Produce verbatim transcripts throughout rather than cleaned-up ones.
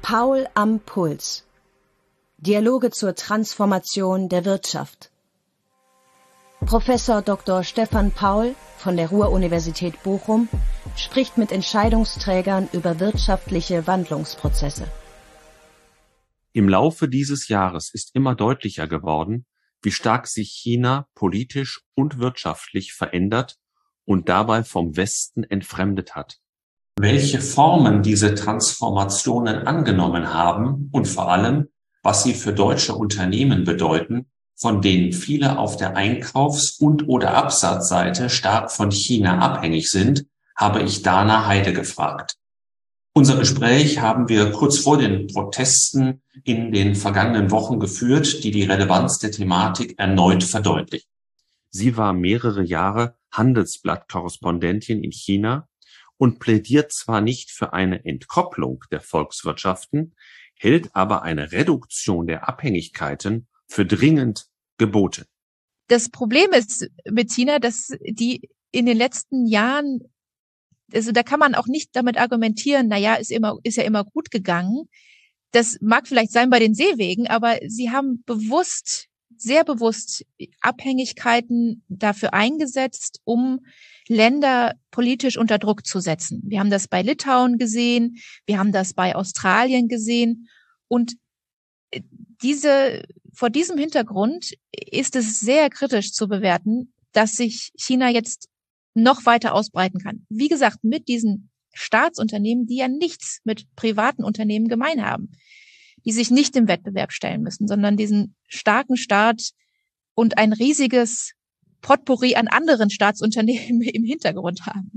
Paul am Puls. Dialoge zur Transformation der Wirtschaft. Professor Doktor Stefan Paul von der Ruhr-Universität Bochum spricht mit Entscheidungsträgern über wirtschaftliche Wandlungsprozesse. Im Laufe dieses Jahres ist immer deutlicher geworden, wie stark sich China politisch und wirtschaftlich verändert und dabei vom Westen entfremdet hat. Welche Formen diese Transformationen angenommen haben und vor allem, was sie für deutsche Unternehmen bedeuten, von denen viele auf der Einkaufs- und oder Absatzseite stark von China abhängig sind, habe ich Dana Heide gefragt. Unser Gespräch haben wir kurz vor den Protesten in den vergangenen Wochen geführt, die die Relevanz der Thematik erneut verdeutlichen. Sie war mehrere Jahre Handelsblatt-Korrespondentin in China und plädiert zwar nicht für eine Entkopplung der Volkswirtschaften, hält aber eine Reduktion der Abhängigkeiten für dringend geboten. Das Problem ist mit China, dass die in den letzten Jahren, also da kann man auch nicht damit argumentieren, na ja, ist immer, ist ja immer gut gegangen. Das mag vielleicht sein bei den Seewegen, aber sie haben bewusst, sehr bewusst Abhängigkeiten dafür eingesetzt, um Länder politisch unter Druck zu setzen. Wir haben das bei Litauen gesehen, wir haben das bei Australien gesehen und diese, vor diesem Hintergrund ist es sehr kritisch zu bewerten, dass sich China jetzt noch weiter ausbreiten kann. Wie gesagt, mit diesen Staatsunternehmen, die ja nichts mit privaten Unternehmen gemein haben, die sich nicht im Wettbewerb stellen müssen, sondern diesen starken Staat und ein riesiges Potpourri an anderen Staatsunternehmen im Hintergrund haben.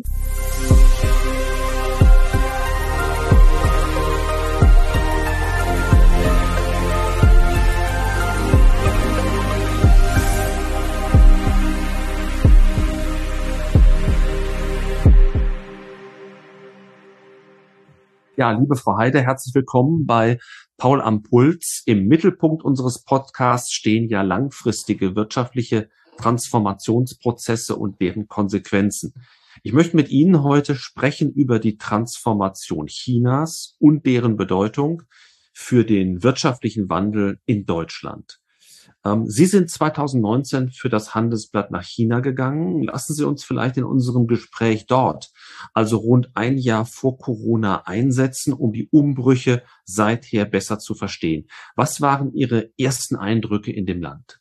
Ja, liebe Frau Heide, herzlich willkommen bei Paul am Puls. Im Mittelpunkt unseres Podcasts stehen ja langfristige wirtschaftliche Transformationsprozesse und deren Konsequenzen. Ich möchte mit Ihnen heute sprechen über die Transformation Chinas und deren Bedeutung für den wirtschaftlichen Wandel in Deutschland. Sie sind zweitausendneunzehn für das Handelsblatt nach China gegangen. Lassen Sie uns vielleicht in unserem Gespräch dort, also rund ein Jahr vor Corona, einsetzen, um die Umbrüche seither besser zu verstehen. Was waren Ihre ersten Eindrücke in dem Land?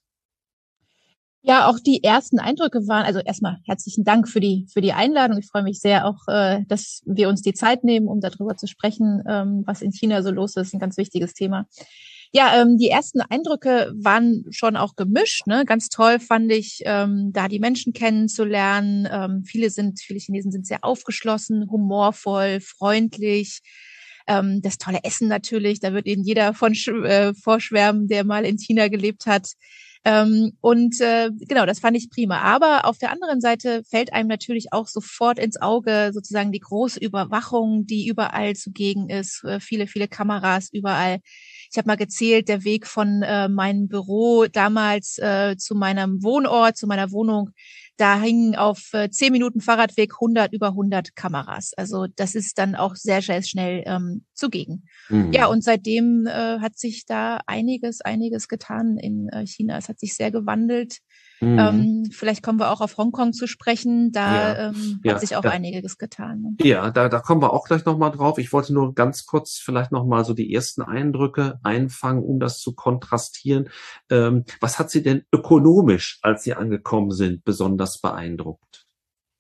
Ja, auch die ersten Eindrücke waren, also erstmal herzlichen Dank für die für die Einladung. Ich freue mich sehr auch, dass wir uns die Zeit nehmen, um darüber zu sprechen, was in China so los ist. Ein ganz wichtiges Thema. Ja, ähm, die ersten Eindrücke waren schon auch gemischt, ne? Ganz toll fand ich, ähm, da die Menschen kennenzulernen. Ähm, viele sind, viele Chinesen sind sehr aufgeschlossen, humorvoll, freundlich. Ähm, das tolle Essen natürlich, da wird Ihnen jeder von äh, vorschwärmen, der mal in China gelebt hat. Ähm, und äh, genau, das fand ich prima. Aber auf der anderen Seite fällt einem natürlich auch sofort ins Auge sozusagen die große Überwachung, die überall zugegen ist. Äh, viele, viele Kameras überall. Ich habe mal gezählt, der Weg von äh, meinem Büro damals äh, zu meinem Wohnort, zu meiner Wohnung, da hingen auf äh, zehn Minuten Fahrradweg hundert, über hundert Kameras. Also das ist dann auch sehr, sehr schnell ähm, zugegen. Mhm. Ja, und seitdem äh, hat sich da einiges, einiges getan in äh, China. Es hat sich sehr gewandelt. Mhm. Ähm, vielleicht kommen wir auch auf Hongkong zu sprechen. Da ja, ähm, hat ja, sich auch da, einiges getan. Ne? Ja, da, da kommen wir auch gleich nochmal drauf. Ich wollte nur ganz kurz vielleicht nochmal so die ersten Eindrücke einfangen, um das zu kontrastieren. Ähm, was hat Sie denn ökonomisch, als Sie angekommen sind, besonders beeindruckt?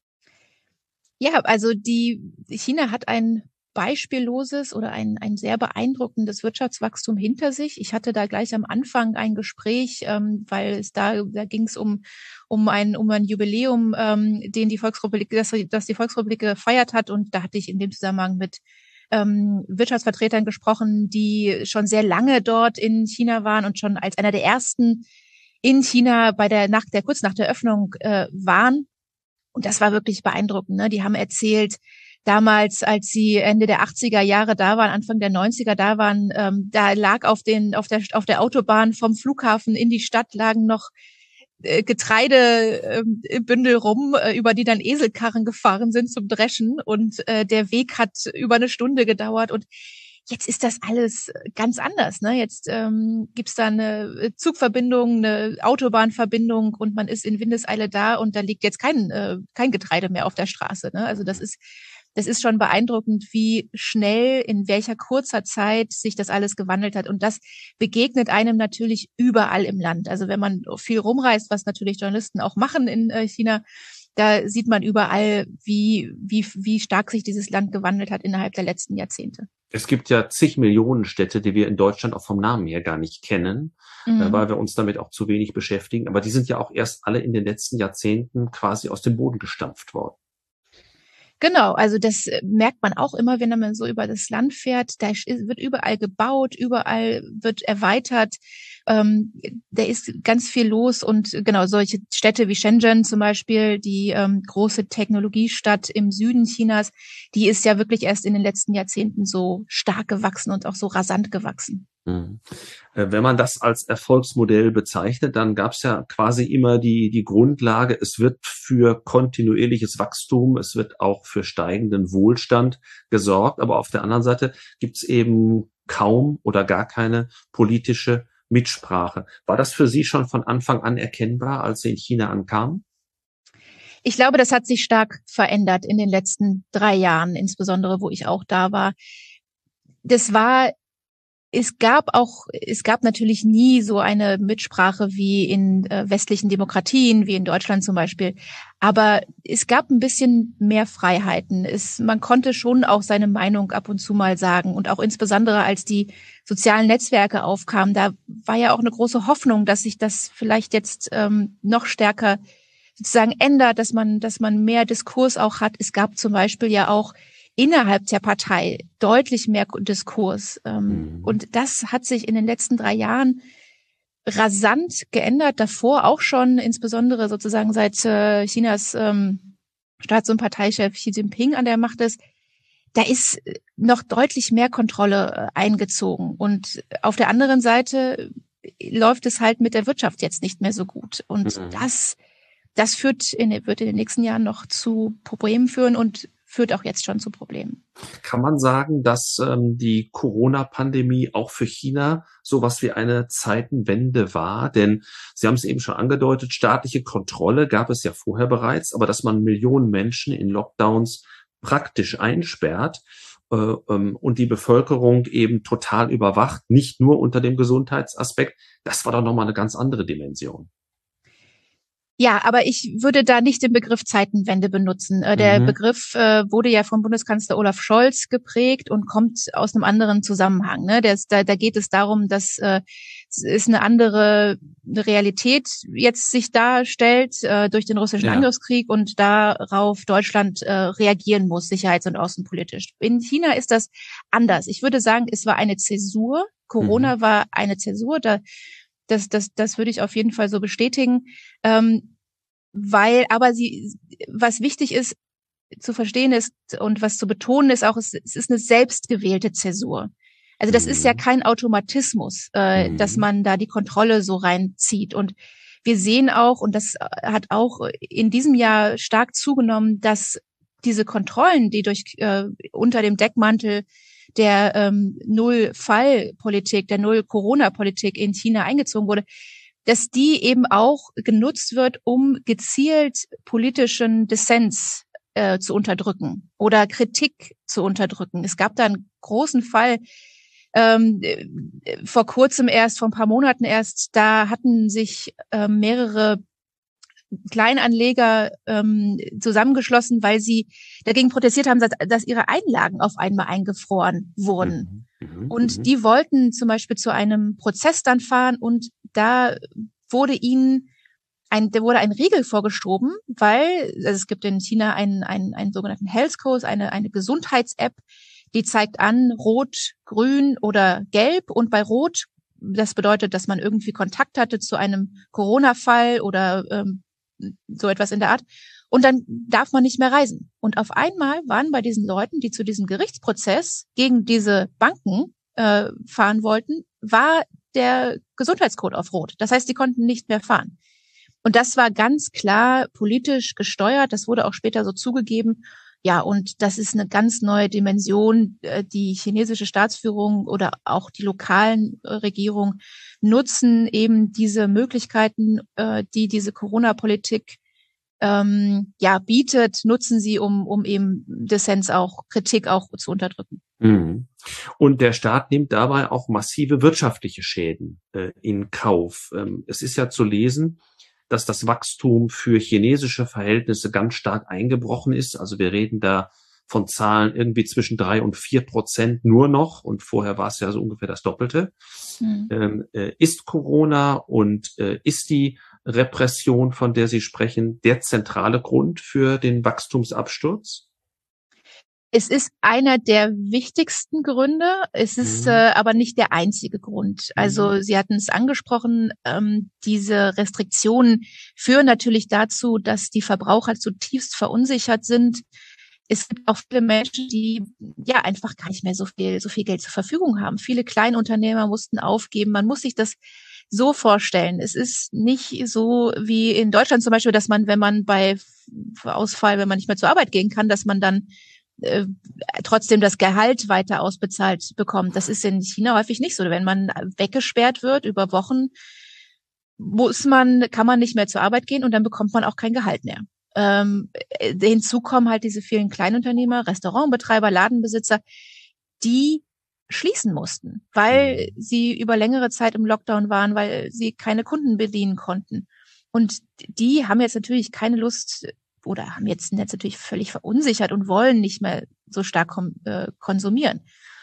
Ja, also die China hat ein beispielloses oder ein, ein sehr beeindruckendes Wirtschaftswachstum hinter sich. Ich hatte da gleich am Anfang ein Gespräch, ähm, weil es da, da ging es um, um ein, um ein Jubiläum, ähm, den die Volksrepublik, das, das die Volksrepublik gefeiert hat. Und da hatte ich in dem Zusammenhang mit ähm, Wirtschaftsvertretern gesprochen, die schon sehr lange dort in China waren und schon als einer der ersten in China bei der Nacht, der kurz nach der Öffnung äh, waren. Und das war wirklich beeindruckend, ne? Die haben erzählt, damals, als sie Ende der achtziger Jahre da waren, Anfang der neunziger da waren, ähm, da lag auf den, auf der, auf der Autobahn vom Flughafen in die Stadt lagen noch äh, Getreidebündel äh, rum, äh, über die dann Eselkarren gefahren sind zum Dreschen und äh, der Weg hat über eine Stunde gedauert und Jetzt ist das alles ganz anders. Ne? Jetzt ähm, gibt's da eine Zugverbindung, eine Autobahnverbindung und man ist in Windeseile da und da liegt jetzt kein äh, kein Getreide mehr auf der Straße. Ne? Also das ist das ist schon beeindruckend, wie schnell, in welcher kurzer Zeit sich das alles gewandelt hat. Und das begegnet einem natürlich überall im Land. Also wenn man viel rumreist, was natürlich Journalisten auch machen in äh, China, da sieht man überall, wie wie wie stark sich dieses Land gewandelt hat innerhalb der letzten Jahrzehnte. Es gibt ja zig Millionen Städte, die wir in Deutschland auch vom Namen her gar nicht kennen, mhm. äh, weil wir uns damit auch zu wenig beschäftigen. Aber die sind ja auch erst alle in den letzten Jahrzehnten quasi aus dem Boden gestampft worden. Genau, also das merkt man auch immer, wenn man so über das Land fährt. Da wird überall gebaut, überall wird erweitert. Ähm, da ist ganz viel los und genau solche Städte wie Shenzhen zum Beispiel, die ähm, große Technologiestadt im Süden Chinas, die ist ja wirklich erst in den letzten Jahrzehnten so stark gewachsen und auch so rasant gewachsen. Wenn man das als Erfolgsmodell bezeichnet, dann gab es ja quasi immer die die Grundlage, es wird für kontinuierliches Wachstum, es wird auch für steigenden Wohlstand gesorgt, aber auf der anderen Seite gibt es eben kaum oder gar keine politische Mitsprache. War das für Sie schon von Anfang an erkennbar, als Sie in China ankamen? Ich glaube, das hat sich stark verändert in den letzten drei Jahren, insbesondere wo ich auch da war. Das war Es gab auch, es gab natürlich nie so eine Mitsprache wie in äh, westlichen Demokratien, wie in Deutschland zum Beispiel. Aber es gab ein bisschen mehr Freiheiten. Es, man konnte schon auch seine Meinung ab und zu mal sagen. Und auch insbesondere als die sozialen Netzwerke aufkamen, da war ja auch eine große Hoffnung, dass sich das vielleicht jetzt ähm, noch stärker sozusagen ändert, dass man, dass man mehr Diskurs auch hat. Es gab zum Beispiel ja auch innerhalb der Partei deutlich mehr Diskurs. Mhm. Und das hat sich in den letzten drei Jahren rasant geändert. Davor auch schon, insbesondere sozusagen seit Chinas Staats- und Parteichef Xi Jinping an der Macht ist. Da ist noch deutlich mehr Kontrolle eingezogen. Und auf der anderen Seite läuft es halt mit der Wirtschaft jetzt nicht mehr so gut. Und mhm. das, das führt in, wird in den nächsten Jahren noch zu Problemen führen und führt auch jetzt schon zu Problemen. Kann man sagen, dass ähm, die Corona-Pandemie auch für China sowas wie eine Zeitenwende war? Denn Sie haben es eben schon angedeutet, staatliche Kontrolle gab es ja vorher bereits, aber dass man Millionen Menschen in Lockdowns praktisch einsperrt äh, ähm, und die Bevölkerung eben total überwacht, nicht nur unter dem Gesundheitsaspekt, das war doch nochmal eine ganz andere Dimension. Ja, aber ich würde da nicht den Begriff Zeitenwende benutzen. Der mhm. Begriff äh, wurde ja vom Bundeskanzler Olaf Scholz geprägt und kommt aus einem anderen Zusammenhang. Ne? Der ist, da, da geht es darum, dass äh, es eine andere Realität jetzt sich darstellt äh, durch den russischen ja. Angriffskrieg und darauf Deutschland äh, reagieren muss, sicherheits- und außenpolitisch. In China ist das anders. Ich würde sagen, es war eine Zäsur. Corona mhm. war eine Zäsur. Da Das, das, das würde ich auf jeden Fall so bestätigen, ähm, weil, aber sie, was wichtig ist zu verstehen ist und was zu betonen ist auch, es, es ist eine selbstgewählte Zäsur. Also das mhm. ist ja kein Automatismus, äh, mhm. dass man da die Kontrolle so reinzieht. Und wir sehen auch, und das hat auch in diesem Jahr stark zugenommen, dass diese Kontrollen, die durch äh, unter dem Deckmantel der ähm, Null-Fall-Politik, der Null-Corona-Politik in China eingezogen wurde, dass die eben auch genutzt wird, um gezielt politischen Dissens äh, zu unterdrücken oder Kritik zu unterdrücken. Es gab da einen großen Fall, ähm, vor kurzem erst, vor ein paar Monaten erst, da hatten sich äh, mehrere Kleinanleger ähm, zusammengeschlossen, weil sie dagegen protestiert haben, dass, dass ihre Einlagen auf einmal eingefroren wurden. Mhm, und mhm. die wollten zum Beispiel zu einem Prozess dann fahren und da wurde ihnen ein, da wurde ein Riegel vorgeschoben, weil also es gibt in China einen, einen, einen sogenannten Health Code, eine, eine Gesundheits-App, die zeigt an Rot, Grün oder Gelb und bei Rot, das bedeutet, dass man irgendwie Kontakt hatte zu einem Corona-Fall oder ähm, so etwas in der Art. Und dann darf man nicht mehr reisen. Und auf einmal waren bei diesen Leuten, die zu diesem Gerichtsprozess gegen diese Banken äh, fahren wollten, war der Gesundheitscode auf Rot. Das heißt, die konnten nicht mehr fahren. Und das war ganz klar politisch gesteuert. Das wurde auch später so zugegeben. Ja, und das ist eine ganz neue Dimension. Die chinesische Staatsführung oder auch die lokalen Regierungen nutzen eben diese Möglichkeiten, die diese Corona-Politik ähm, ja bietet, nutzen sie, um um eben Dissens auch, Kritik auch zu unterdrücken. Mhm. Und der Staat nimmt dabei auch massive wirtschaftliche Schäden äh, in Kauf. Ähm, es ist ja zu lesen, dass das Wachstum für chinesische Verhältnisse ganz stark eingebrochen ist. Also wir reden da von Zahlen irgendwie zwischen drei und vier Prozent nur noch. Und vorher war es ja so ungefähr das Doppelte. Mhm. Ähm, äh, ist Corona und äh, ist die Repression, von der Sie sprechen, der zentrale Grund für den Wachstumsabsturz? Es ist einer der wichtigsten Gründe, es ist mhm. äh, aber nicht der einzige Grund. Also mhm. Sie hatten es angesprochen, ähm, diese Restriktionen führen natürlich dazu, dass die Verbraucher zutiefst verunsichert sind. Es gibt auch viele Menschen, die ja einfach gar nicht mehr so viel, so viel Geld zur Verfügung haben. Viele Kleinunternehmer mussten aufgeben. Man muss sich das so vorstellen. Es ist nicht so wie in Deutschland zum Beispiel, dass man, wenn man bei Ausfall, wenn man nicht mehr zur Arbeit gehen kann, dass man dann äh, trotzdem das Gehalt weiter ausbezahlt bekommt. Das ist in China häufig nicht so. Wenn man weggesperrt wird über Wochen, muss man, kann man nicht mehr zur Arbeit gehen und dann bekommt man auch kein Gehalt mehr. Ähm, hinzu kommen halt diese vielen Kleinunternehmer, Restaurantbetreiber, Ladenbesitzer, die schließen mussten, weil sie über längere Zeit im Lockdown waren, weil sie keine Kunden bedienen konnten. Und die haben jetzt natürlich keine Lust oder haben jetzt, jetzt natürlich völlig verunsichert und wollen nicht mehr so stark kom- äh, konsumieren.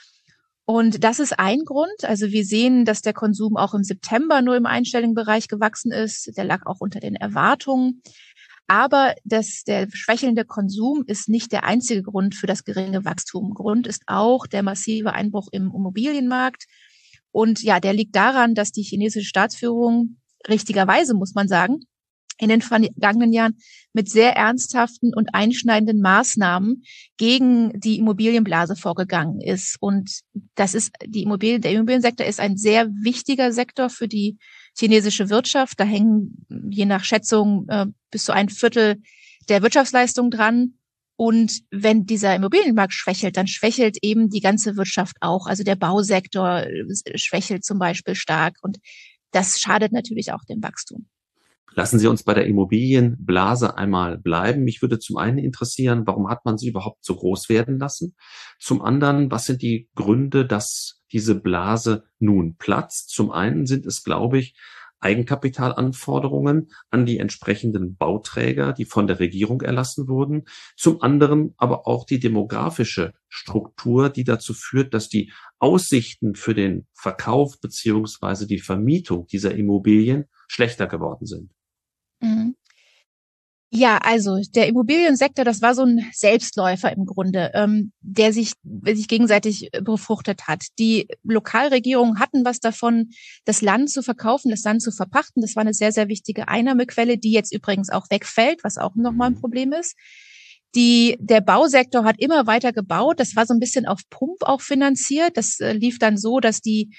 Und das ist ein Grund. Also wir sehen, dass der Konsum auch im September nur im einstelligen Bereich gewachsen ist. Der lag auch unter den Erwartungen. Aber das, der schwächelnde Konsum ist nicht der einzige Grund für das geringe Wachstum. Grund ist auch der massive Einbruch im Immobilienmarkt. Und ja, der liegt daran, dass die chinesische Staatsführung, richtigerweise muss man sagen, in den vergangenen Jahren mit sehr ernsthaften und einschneidenden Maßnahmen gegen die Immobilienblase vorgegangen ist. Und das ist die Immobilien, der Immobiliensektor ist ein sehr wichtiger Sektor für die chinesische Wirtschaft. Da hängen je nach Schätzung äh, bis zu ein Viertel der Wirtschaftsleistung dran. Und wenn dieser Immobilienmarkt schwächelt, dann schwächelt eben die ganze Wirtschaft auch. Also der Bausektor schwächelt zum Beispiel stark. Und das schadet natürlich auch dem Wachstum. Lassen Sie uns bei der Immobilienblase einmal bleiben. Mich würde zum einen interessieren, warum hat man sie überhaupt so groß werden lassen? Zum anderen, was sind die Gründe, dass diese Blase nun platzt? Zum einen sind es, glaube ich, Eigenkapitalanforderungen an die entsprechenden Bauträger, die von der Regierung erlassen wurden. Zum anderen aber auch die demografische Struktur, die dazu führt, dass die Aussichten für den Verkauf beziehungsweise die Vermietung dieser Immobilien schlechter geworden sind. Mhm. Ja, also der Immobiliensektor, das war so ein Selbstläufer im Grunde, ähm, der sich, sich gegenseitig befruchtet hat. Die Lokalregierungen hatten was davon, das Land zu verkaufen, das Land zu verpachten. Das war eine sehr, sehr wichtige Einnahmequelle, die jetzt übrigens auch wegfällt, was auch nochmal ein Problem ist. Die, der Bausektor hat immer weiter gebaut. Das war so ein bisschen auf Pump auch finanziert. Das äh, lief dann so, dass die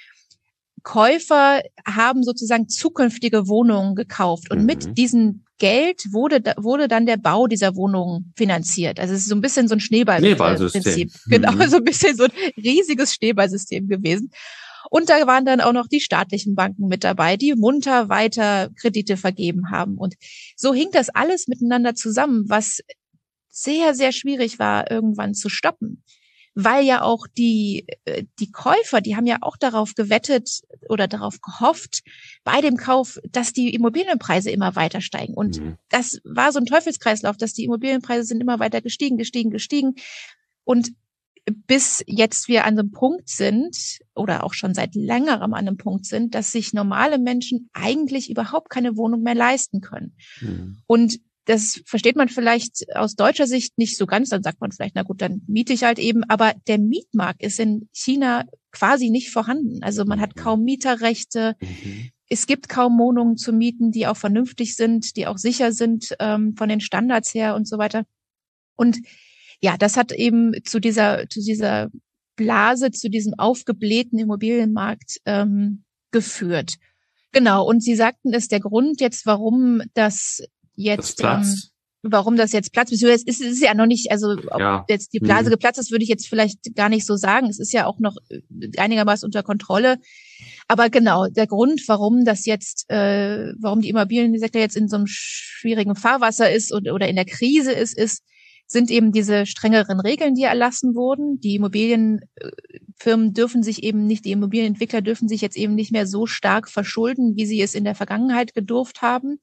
Käufer haben sozusagen zukünftige Wohnungen gekauft und mhm. mit diesem Geld wurde wurde dann der Bau dieser Wohnungen finanziert. Also es ist so ein bisschen so ein Schneeballprinzip. Schneeballsystem. Genau, mhm. so ein bisschen so ein riesiges Schneeballsystem gewesen. Und da waren dann auch noch die staatlichen Banken mit dabei, die munter weiter Kredite vergeben haben. Und so hing das alles miteinander zusammen, was sehr, sehr schwierig war, irgendwann zu stoppen. Weil ja auch die, die Käufer, die haben ja auch darauf gewettet oder darauf gehofft, bei dem Kauf, dass die Immobilienpreise immer weiter steigen. Und mhm. das war so ein Teufelskreislauf, dass die Immobilienpreise sind immer weiter gestiegen, gestiegen, gestiegen. Und bis jetzt wir an einem Punkt sind oder auch schon seit längerem an einem Punkt sind, dass sich normale Menschen eigentlich überhaupt keine Wohnung mehr leisten können. Mhm. Und das versteht man vielleicht aus deutscher Sicht nicht so ganz. Dann sagt man vielleicht, na gut, dann miete ich halt eben. Aber der Mietmarkt ist in China quasi nicht vorhanden. Also man hat kaum Mieterrechte. Mhm. Es gibt kaum Wohnungen zu mieten, die auch vernünftig sind, die auch sicher sind ähm, von den Standards her und so weiter. Und ja, das hat eben zu dieser zu dieser Blase, zu diesem aufgeblähten Immobilienmarkt ähm, geführt. Genau. Und Sie sagten, ist der Grund jetzt, warum das jetzt das platzt. warum das jetzt platzt. Es ist, es ist ja noch nicht, also ob Ja. jetzt die Blase Mhm. geplatzt ist, würde ich jetzt vielleicht gar nicht so sagen. Es ist ja auch noch einigermaßen unter Kontrolle. Aber genau, der Grund, warum das jetzt, äh, warum die Immobiliensektor jetzt in so einem schwierigen Fahrwasser ist und, oder in der Krise ist, ist, sind eben diese strengeren Regeln, die erlassen wurden. Die Immobilienfirmen dürfen sich eben nicht, die Immobilienentwickler dürfen sich jetzt eben nicht mehr so stark verschulden, wie sie es in der Vergangenheit gedurft haben.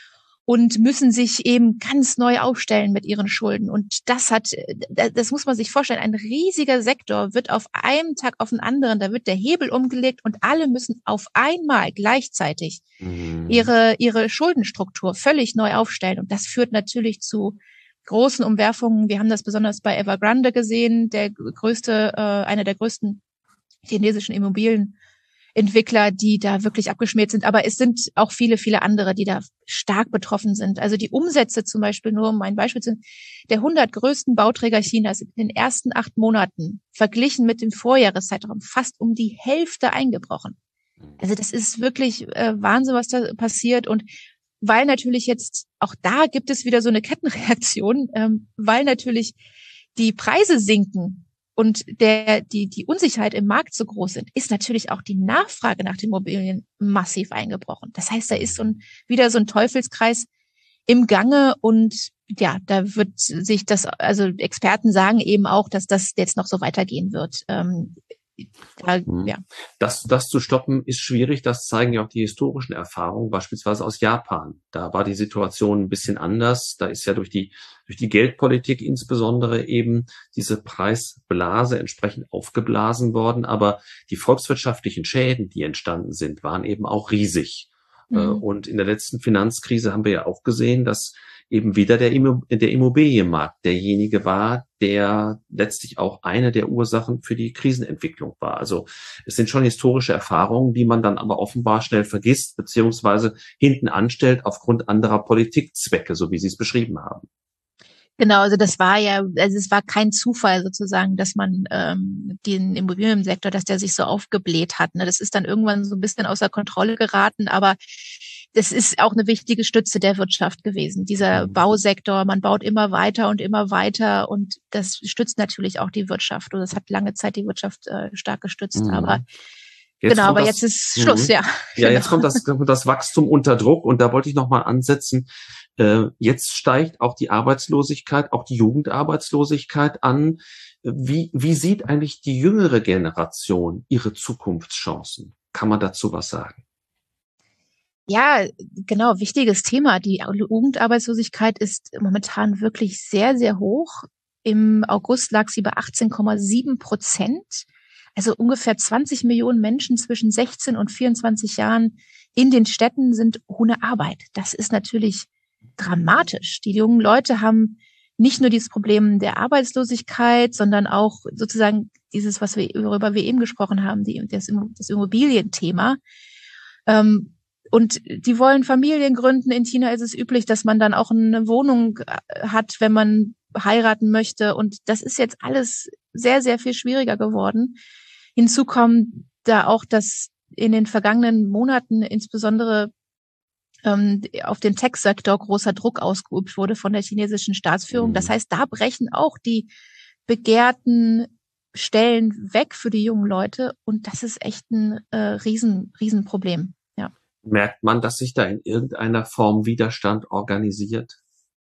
Und müssen sich eben ganz neu aufstellen mit ihren Schulden. Und das hat, das muss man sich vorstellen, ein riesiger Sektor wird auf einem Tag auf den anderen, da wird der Hebel umgelegt und alle müssen auf einmal gleichzeitig mhm. ihre, ihre Schuldenstruktur völlig neu aufstellen. Und das führt natürlich zu großen Umwerfungen. Wir haben das besonders bei Evergrande gesehen, der größte, äh, einer der größten chinesischen Immobilienentwickler, die da wirklich abgeschmiert sind. Aber es sind auch viele, viele andere, die da stark betroffen sind. Also die Umsätze zum Beispiel, nur um ein Beispiel zu nennen, der hundert größten Bauträger Chinas sind in den ersten acht Monaten verglichen mit dem Vorjahreszeitraum fast um die Hälfte eingebrochen. Also das ist wirklich äh, Wahnsinn, was da passiert. Und weil natürlich jetzt, auch da gibt es wieder so eine Kettenreaktion, ähm, weil natürlich die Preise sinken und der, die, die Unsicherheit im Markt so groß sind, ist natürlich auch die Nachfrage nach den Immobilien massiv eingebrochen. Das heißt, da ist so ein, wieder so ein Teufelskreis im Gange und ja, da wird sich das, also Experten sagen eben auch, dass das jetzt noch so weitergehen wird. Ähm, Da, ja. Das, das zu stoppen ist schwierig, das zeigen ja auch die historischen Erfahrungen, beispielsweise aus Japan. Da war die Situation ein bisschen anders. Da ist ja durch die, durch die Geldpolitik insbesondere eben diese Preisblase entsprechend aufgeblasen worden. Aber die volkswirtschaftlichen Schäden, die entstanden sind, waren eben auch riesig. Mhm. Und in der letzten Finanzkrise haben wir ja auch gesehen, dass eben wieder der, der Immobilienmarkt derjenige war, der letztlich auch eine der Ursachen für die Krisenentwicklung war. Also es sind schon historische Erfahrungen, die man dann aber offenbar schnell vergisst, beziehungsweise hinten anstellt aufgrund anderer Politikzwecke, so wie Sie es beschrieben haben. Genau, also das war ja, also es war kein Zufall sozusagen, dass man ähm, den Immobiliensektor, dass der sich so aufgebläht hat. Ne? Das ist dann irgendwann so ein bisschen außer Kontrolle geraten, aber das ist auch eine wichtige Stütze der Wirtschaft gewesen. Dieser Bausektor, man baut immer weiter und immer weiter und das stützt natürlich auch die Wirtschaft. Und das hat lange Zeit die Wirtschaft äh, stark gestützt, mhm. aber Jetzt genau, aber das, jetzt ist Schluss, ja. Ja, genau. Jetzt kommt das, das Wachstum unter Druck und da wollte ich nochmal ansetzen. Äh, jetzt steigt auch die Arbeitslosigkeit, auch die Jugendarbeitslosigkeit an. Wie, wie sieht eigentlich die jüngere Generation ihre Zukunftschancen? Kann man dazu was sagen? Ja, genau, wichtiges Thema. Die Jugendarbeitslosigkeit ist momentan wirklich sehr, sehr hoch. Im August lag sie bei achtzehn Komma sieben Prozent. Also ungefähr zwanzig Millionen Menschen zwischen sechzehn und vierundzwanzig Jahren in den Städten sind ohne Arbeit. Das ist natürlich dramatisch. Die jungen Leute haben nicht nur dieses Problem der Arbeitslosigkeit, sondern auch sozusagen dieses, was wir, worüber wir eben gesprochen haben, die, das, das Immobilienthema. Ähm, und die wollen Familien gründen. In China ist es üblich, dass man dann auch eine Wohnung hat, wenn man heiraten möchte. Und das ist jetzt alles sehr, sehr viel schwieriger geworden. Hinzu kommt da auch, dass in den vergangenen Monaten insbesondere ähm, auf den Tech-Sektor großer Druck ausgeübt wurde von der chinesischen Staatsführung. Das heißt, da brechen auch die begehrten Stellen weg für die jungen Leute. Und das ist echt ein äh, riesen, riesen Problem. Ja. Merkt man, dass sich da in irgendeiner Form Widerstand organisiert?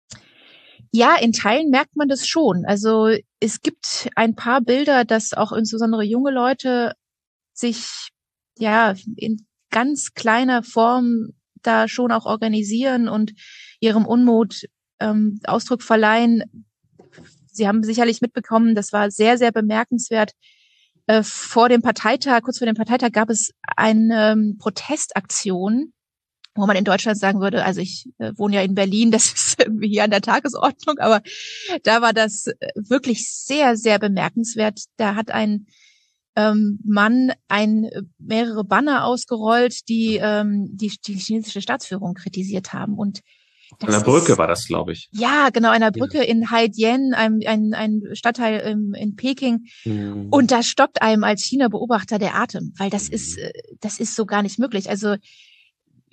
Ja, in Teilen merkt man das schon. Also es gibt ein paar Bilder, dass auch insbesondere junge Leute sich ja in ganz kleiner Form da schon auch organisieren und ihrem Unmut ähm, Ausdruck verleihen. Sie haben sicherlich mitbekommen, das war sehr, sehr bemerkenswert. Äh, vor dem Parteitag, kurz vor dem Parteitag gab es eine ähm, Protestaktion, wo man in Deutschland sagen würde, also ich äh, wohne ja in Berlin, das ist irgendwie hier an der Tagesordnung, aber da war das wirklich sehr, sehr bemerkenswert. Da hat ein ähm, Mann ein mehrere Banner ausgerollt, die ähm, die, die chinesische Staatsführung kritisiert haben. Und das an der Brücke ist, war das, glaube ich. Ja, genau, an der Brücke ja. in Haidian, einem ein, ein Stadtteil in, in Peking. Mhm. Und da stockt einem als China-Beobachter der Atem, weil das ist das ist so gar nicht möglich. Also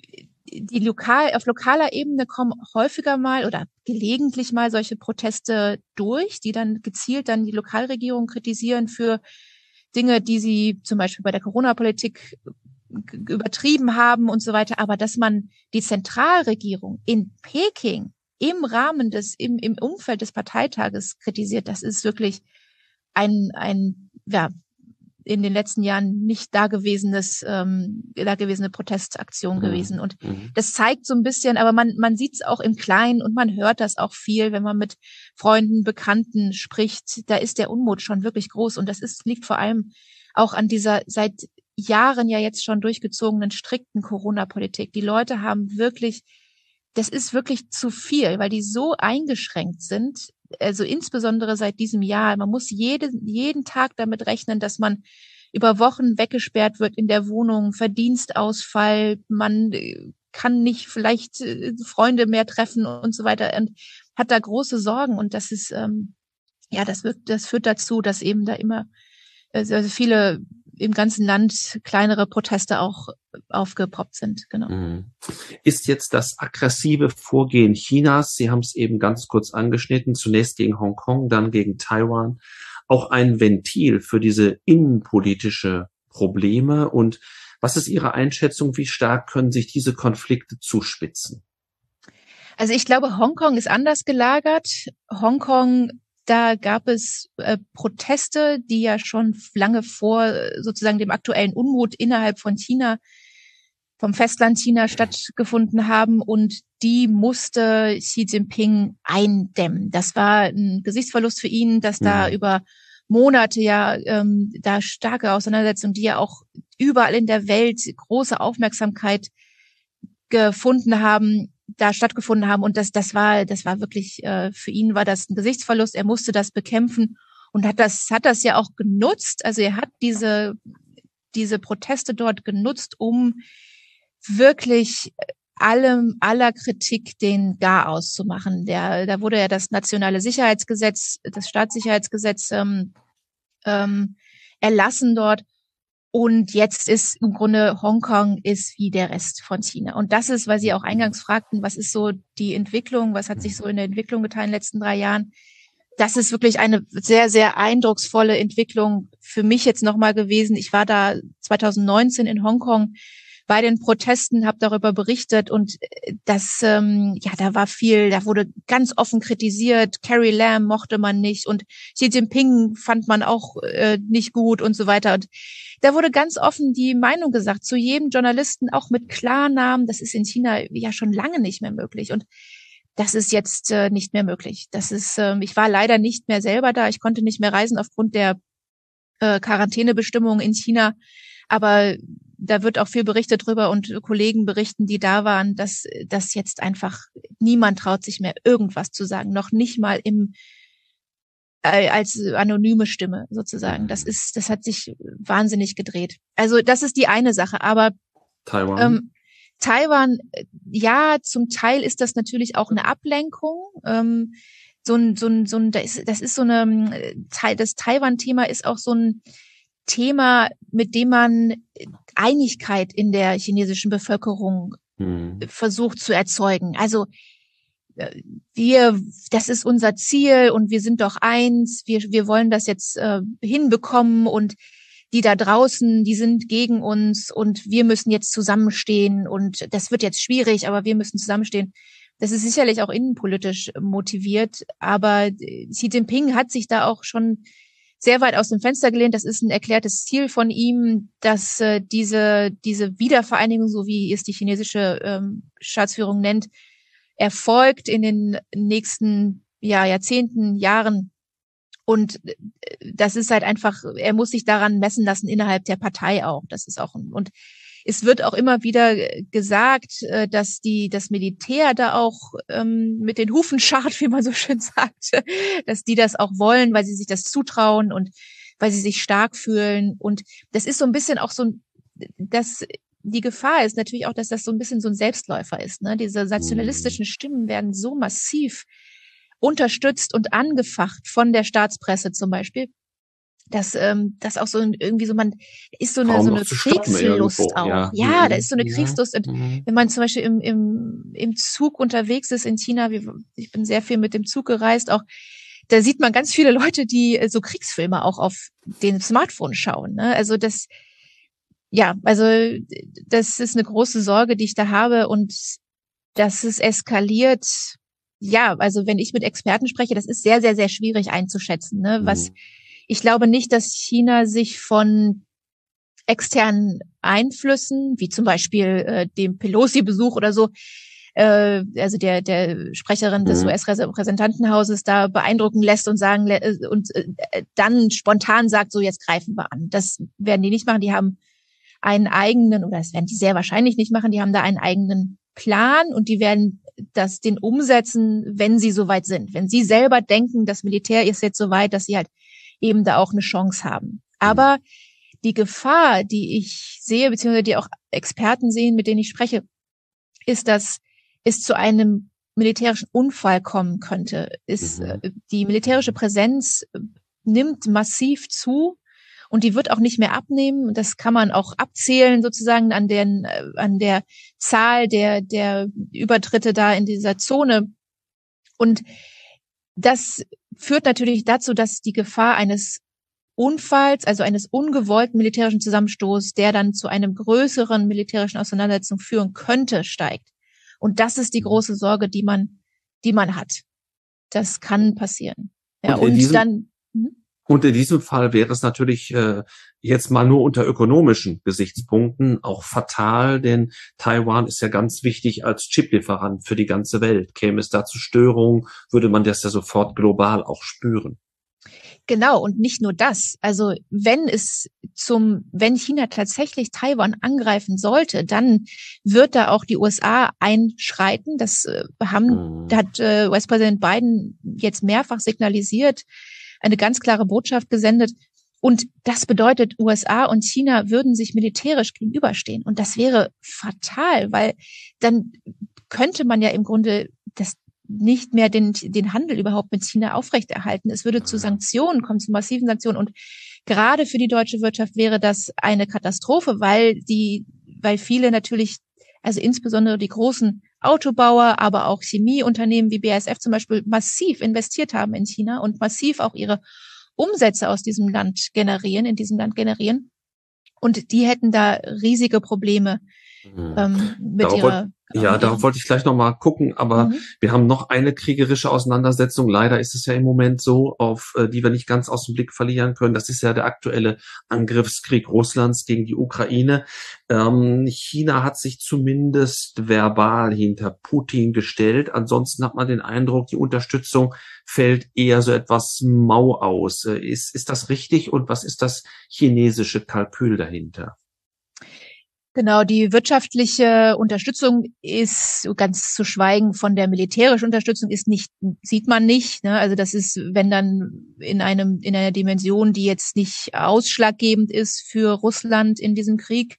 die lokal, auf lokaler Ebene kommen häufiger mal oder gelegentlich mal solche Proteste durch, die dann gezielt dann die Lokalregierung kritisieren für Dinge, die sie zum Beispiel bei der Corona-Politik übertrieben haben und so weiter. Aber dass man die Zentralregierung in Peking im Rahmen des, im, im Umfeld des Parteitages kritisiert, das ist wirklich ein, ein, ja, in den letzten Jahren nicht dagewesenes, ähm, dagewesene Protestaktion mhm. gewesen. Und mhm. das zeigt so ein bisschen, aber man, man sieht es auch im Kleinen und man hört das auch viel, wenn man mit Freunden, Bekannten spricht. Da ist der Unmut schon wirklich groß. Und das ist, liegt vor allem auch an dieser seit Jahren ja jetzt schon durchgezogenen strikten Corona-Politik. Die Leute haben wirklich, das ist wirklich zu viel, weil die so eingeschränkt sind. Also insbesondere seit diesem Jahr. Man muss jede, jeden Tag damit rechnen, dass man über Wochen weggesperrt wird in der Wohnung, Verdienstausfall, man kann nicht vielleicht Freunde mehr treffen und so weiter und hat da große Sorgen. Und das ist, ähm, ja, das wird, das führt dazu, dass eben da immer also viele im ganzen Land kleinere Proteste auch aufgepoppt sind. Genau. Ist jetzt das aggressive Vorgehen Chinas, Sie haben es eben ganz kurz angeschnitten, zunächst gegen Hongkong, dann gegen Taiwan, auch ein Ventil für diese innenpolitische Probleme? Und was ist Ihre Einschätzung, wie stark können sich diese Konflikte zuspitzen? Also ich glaube, Hongkong ist anders gelagert. Hongkong, da gab es äh, Proteste, die ja schon lange vor äh, sozusagen dem aktuellen Unmut innerhalb von China, vom Festland China stattgefunden haben und die musste Xi Jinping eindämmen. Das war ein Gesichtsverlust für ihn, dass da mhm. über Monate ja ähm, da starke Auseinandersetzungen, die ja auch überall in der Welt große Aufmerksamkeit gefunden haben, da stattgefunden haben und das das war das war wirklich äh, für ihn war das ein Gesichtsverlust. Er musste das bekämpfen und hat das hat das ja auch genutzt. Also er hat diese diese Proteste dort genutzt, um wirklich allem aller Kritik den Garaus zu machen. Der da wurde ja das nationale Sicherheitsgesetz, das Staatssicherheitsgesetz ähm, ähm, erlassen dort. Und jetzt ist im Grunde Hongkong ist wie der Rest von China. Und das ist, weil Sie auch eingangs fragten, was ist so die Entwicklung, was hat sich so in der Entwicklung getan in den letzten drei Jahren? Das ist wirklich eine sehr, sehr eindrucksvolle Entwicklung für mich jetzt nochmal gewesen. Ich war da zwanzig neunzehn in Hongkong bei den Protesten, habe darüber berichtet und das, ähm, ja, da war viel, da wurde ganz offen kritisiert. Carrie Lam mochte man nicht und Xi Jinping fand man auch äh, nicht gut und so weiter. Und da wurde ganz offen die Meinung gesagt zu jedem Journalisten, auch mit Klarnamen. Das ist in China ja schon lange nicht mehr möglich und das ist jetzt äh, nicht mehr möglich. Das ist, äh, ich war leider nicht mehr selber da. Ich konnte nicht mehr reisen aufgrund der äh, Quarantänebestimmungen in China, aber da wird auch viel berichtet drüber und Kollegen berichten, die da waren, dass dass jetzt einfach niemand traut sich mehr irgendwas zu sagen, noch nicht mal im äh, als anonyme Stimme sozusagen. Das ist, das hat sich wahnsinnig gedreht. Also das ist die eine Sache, aber Taiwan. Ähm, Taiwan, ja, zum Teil ist das natürlich auch eine Ablenkung. Ähm, so ein, so ein, so ein, das ist, das ist so eine, das Taiwan-Thema ist auch so ein Thema, mit dem man Einigkeit in der chinesischen Bevölkerung hm. versucht zu erzeugen. Also wir, das ist unser Ziel und wir sind doch eins. Wir, wir wollen das jetzt äh, hinbekommen und die da draußen, die sind gegen uns und wir müssen jetzt zusammenstehen und das wird jetzt schwierig, aber wir müssen zusammenstehen. Das ist sicherlich auch innenpolitisch motiviert, aber Xi Jinping hat sich da auch schon sehr weit aus dem Fenster gelehnt. Das ist ein erklärtes Ziel von ihm, dass äh, diese diese Wiedervereinigung, so wie es die chinesische ähm, Staatsführung nennt, erfolgt in den nächsten ja, Jahrzehnten, Jahren. Und das ist halt einfach, er muss sich daran messen lassen innerhalb der Partei auch. Das ist auch, und es wird auch immer wieder gesagt, dass die, das Militär da auch ähm, mit den Hufen scharrt, wie man so schön sagt, dass die das auch wollen, weil sie sich das zutrauen und weil sie sich stark fühlen. Und das ist so ein bisschen auch so ein, das, die Gefahr ist natürlich auch, dass das so ein bisschen so ein Selbstläufer ist. Ne? Diese nationalistischen Stimmen werden so massiv unterstützt und angefacht von der Staatspresse zum Beispiel, dass ähm, das auch so ein, irgendwie so, man ist so eine Kaum so eine Kriegslust auch. Ja, ja mhm. da ist so eine mhm. Kriegslust. Und mhm. wenn man zum Beispiel im im im Zug unterwegs ist in China, wie, ich bin sehr viel mit dem Zug gereist, auch da sieht man ganz viele Leute, die so Kriegsfilme auch auf den Smartphone schauen. Ne? Also das, ja, also das ist eine große Sorge, die ich da habe, und dass es eskaliert. Ja, also wenn ich mit Experten spreche, das ist sehr, sehr, sehr schwierig einzuschätzen. Ne? Was mhm. ich glaube nicht, dass China sich von externen Einflüssen, wie zum Beispiel äh, dem Pelosi-Besuch oder so, äh, also der der Sprecherin des mhm. U S-Repräsentantenhauses, da beeindrucken lässt und sagen äh, und äh, dann spontan sagt, so jetzt greifen wir an. Das werden die nicht machen. Die haben einen eigenen, oder das werden die sehr wahrscheinlich nicht machen. Die haben da einen eigenen Plan, und die werden das den umsetzen, wenn sie soweit sind. Wenn sie selber denken, das Militär ist jetzt soweit, dass sie halt eben da auch eine Chance haben. Aber mhm. die Gefahr, die ich sehe, beziehungsweise die auch Experten sehen, mit denen ich spreche, ist, dass es zu einem militärischen Unfall kommen könnte. Ist, mhm. die militärische Präsenz nimmt massiv zu, und die wird auch nicht mehr abnehmen. Das kann man auch abzählen sozusagen an den, an der Zahl der, der Übertritte da in dieser Zone. Und das führt natürlich dazu, dass die Gefahr eines Unfalls, also eines ungewollten militärischen Zusammenstoßes, der dann zu einem größeren militärischen Auseinandersetzung führen könnte, steigt. Und das ist die große Sorge, die man, die man hat. Das kann passieren. Ja, und, und dann, hm? Und in diesem Fall wäre es natürlich äh, jetzt mal nur unter ökonomischen Gesichtspunkten auch fatal, denn Taiwan ist ja ganz wichtig als Chiplieferant für die ganze Welt. Käme es da zu Störungen, würde man das ja sofort global auch spüren. Genau, und nicht nur das. Also wenn es zum, wenn China tatsächlich Taiwan angreifen sollte, dann wird da auch die U S A einschreiten. Das äh, haben, mhm. hat äh, U S-Präsident Biden jetzt mehrfach signalisiert, eine ganz klare Botschaft gesendet. Und das bedeutet, U S A und China würden sich militärisch gegenüberstehen. Und das wäre fatal, weil dann könnte man ja im Grunde das nicht mehr den, den Handel überhaupt mit China aufrechterhalten. Es würde zu Sanktionen kommen, zu massiven Sanktionen. Und gerade für die deutsche Wirtschaft wäre das eine Katastrophe, weil die, weil viele natürlich, also insbesondere die großen Autobauer, aber auch Chemieunternehmen wie B A S F zum Beispiel massiv investiert haben in China und massiv auch ihre Umsätze aus diesem Land generieren, in diesem Land generieren. Und die hätten da riesige Probleme ähm, mit darauf ihrer... Wollt, ja, mit darauf wollte ich gleich nochmal gucken, aber mhm. wir haben noch eine kriegerische Auseinandersetzung. Leider ist es ja im Moment so, auf äh, die wir nicht ganz aus dem Blick verlieren können. Das ist ja der aktuelle Angriffskrieg Russlands gegen die Ukraine. Ähm, China hat sich zumindest verbal hinter Putin gestellt. Ansonsten hat man den Eindruck, die Unterstützung fällt eher so etwas mau aus. Äh, ist, ist das richtig? Und was ist das chinesische Kalkül dahinter? Genau, die wirtschaftliche Unterstützung ist, ganz zu schweigen von der militärischen Unterstützung, ist nicht, sieht man nicht. Ne? Also das ist, wenn dann in einem, in einer Dimension, die jetzt nicht ausschlaggebend ist für Russland in diesem Krieg.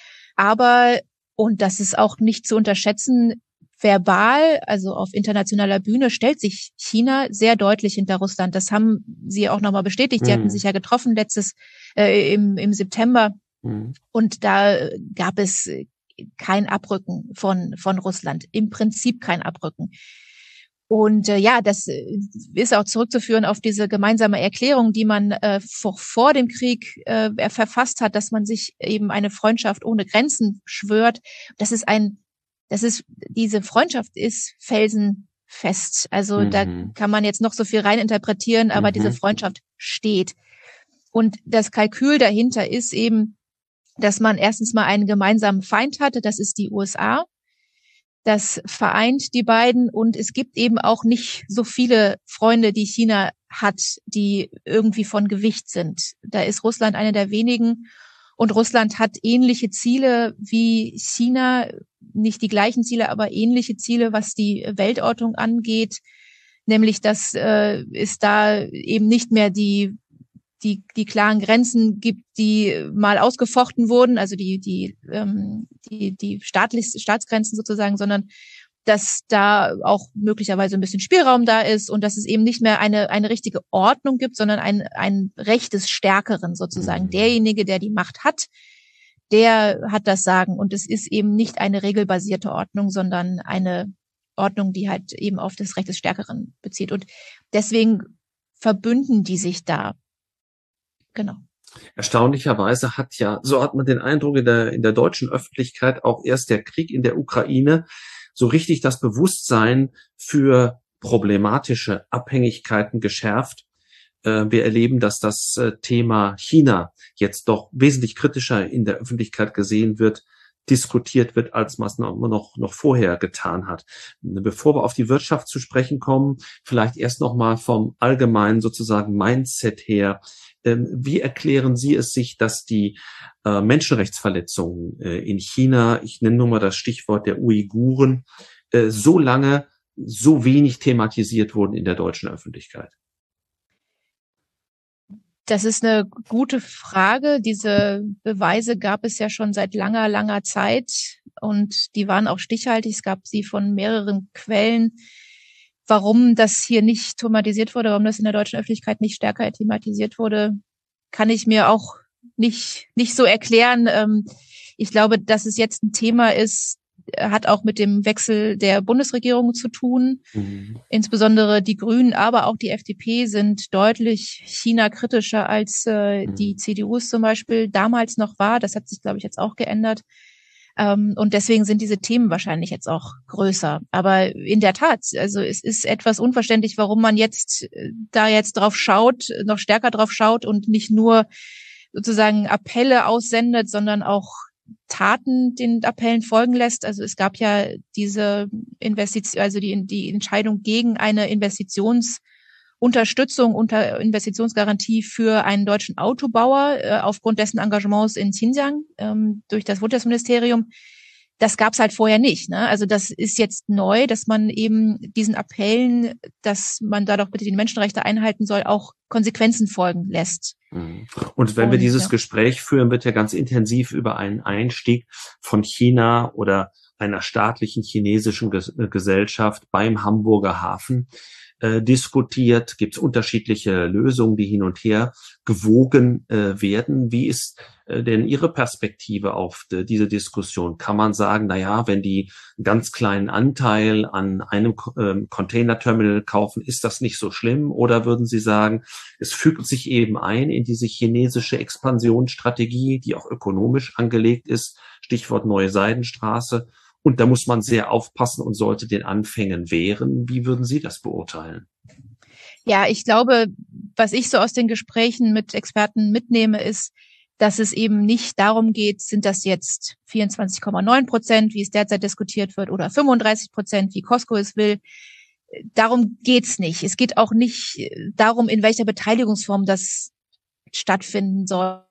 Aber, und das ist auch nicht zu unterschätzen, verbal, also auf internationaler Bühne, stellt sich China sehr deutlich hinter Russland. Das haben sie auch nochmal bestätigt. Sie mhm. hatten sich ja getroffen letztes, äh, im, im September. Und da gab es kein Abrücken von von Russland, im Prinzip kein Abrücken. Und äh, ja, das ist auch zurückzuführen auf diese gemeinsame Erklärung, die man äh, vor, vor dem Krieg äh, verfasst hat, dass man sich eben eine Freundschaft ohne Grenzen schwört. Das ist ein, das ist diese Freundschaft ist felsenfest. Also mhm. da kann man jetzt noch so viel reininterpretieren, aber mhm. diese Freundschaft steht. Und das Kalkül dahinter ist eben, dass man erstens mal einen gemeinsamen Feind hatte, das ist die U S A. Das vereint die beiden, und es gibt eben auch nicht so viele Freunde, die China hat, die irgendwie von Gewicht sind. Da ist Russland eine der wenigen, und Russland hat ähnliche Ziele wie China, nicht die gleichen Ziele, aber ähnliche Ziele, was die Weltordnung angeht, nämlich dass äh, es da eben nicht mehr die die die klaren Grenzen gibt, die mal ausgefochten wurden, also die die ähm, die die staatlich Staatsgrenzen sozusagen, sondern dass da auch möglicherweise ein bisschen Spielraum da ist und dass es eben nicht mehr eine eine richtige Ordnung gibt, sondern ein ein Recht des Stärkeren sozusagen. Derjenige, der die Macht hat, der hat das Sagen. Und es ist eben nicht eine regelbasierte Ordnung, sondern eine Ordnung, die halt eben auf das Recht des Stärkeren bezieht. Und deswegen verbünden die sich da. Genau. Erstaunlicherweise hat ja, so hat man den Eindruck, in der, in der deutschen Öffentlichkeit auch erst der Krieg in der Ukraine so richtig das Bewusstsein für problematische Abhängigkeiten geschärft. Wir erleben, dass das Thema China jetzt doch wesentlich kritischer in der Öffentlichkeit gesehen wird, diskutiert wird, als man es noch, noch vorher getan hat. Bevor wir auf die Wirtschaft zu sprechen kommen, vielleicht erst noch mal vom allgemeinen sozusagen Mindset her. Wie erklären Sie es sich, dass die Menschenrechtsverletzungen in China, ich nenne nur mal das Stichwort der Uiguren, so lange so wenig thematisiert wurden in der deutschen Öffentlichkeit? Das ist eine gute Frage. Diese Beweise gab es ja schon seit langer, langer Zeit und die waren auch stichhaltig. Es gab sie von mehreren Quellen. Warum das hier nicht thematisiert wurde, warum das in der deutschen Öffentlichkeit nicht stärker thematisiert wurde, kann ich mir auch nicht, nicht so erklären. Ich glaube, dass es jetzt ein Thema ist, hat auch mit dem Wechsel der Bundesregierung zu tun. Mhm. Insbesondere die Grünen, aber auch die F D P sind deutlich China-kritischer, als äh, mhm. die C D U es zum Beispiel damals noch war. Das hat sich, glaube ich, jetzt auch geändert. Ähm, und deswegen sind diese Themen wahrscheinlich jetzt auch größer. Aber in der Tat, also es ist etwas unverständlich, warum man jetzt äh, da jetzt drauf schaut, noch stärker drauf schaut und nicht nur sozusagen Appelle aussendet, sondern auch Taten den Appellen folgen lässt. Also es gab ja diese Investition, also die, die Entscheidung gegen eine Investitionsunterstützung, unter Investitionsgarantie für einen deutschen Autobauer äh, aufgrund dessen Engagements in Xinjiang ähm, durch das Wirtschaftsministerium. Das gab es halt vorher nicht. Ne? Also das ist jetzt neu, dass man eben diesen Appellen, dass man da doch bitte die Menschenrechte einhalten soll, auch Konsequenzen folgen lässt. Und wenn wir dieses ja. Gespräch führen, wird ja ganz intensiv über einen Einstieg von China oder einer staatlichen chinesischen Ges- Gesellschaft beim Hamburger Hafen äh, diskutiert. Gibt es unterschiedliche Lösungen, die hin und her gewogen äh, werden. Wie ist äh, denn Ihre Perspektive auf de, diese Diskussion? Kann man sagen, na ja, wenn die einen ganz kleinen Anteil an einem äh, Containerterminal kaufen, ist das nicht so schlimm? Oder würden Sie sagen, es fügt sich eben ein in diese chinesische Expansionsstrategie, die auch ökonomisch angelegt ist, Stichwort Neue Seidenstraße. Und da muss man sehr aufpassen und sollte den Anfängen wehren. Wie würden Sie das beurteilen? Ja, ich glaube, was ich so aus den Gesprächen mit Experten mitnehme, ist, dass es eben nicht darum geht, sind das jetzt vierundzwanzig Komma neun Prozent, wie es derzeit diskutiert wird, oder fünfunddreißig Prozent, wie Costco es will. Darum geht's nicht. Es geht auch nicht darum, in welcher Beteiligungsform das stattfinden soll.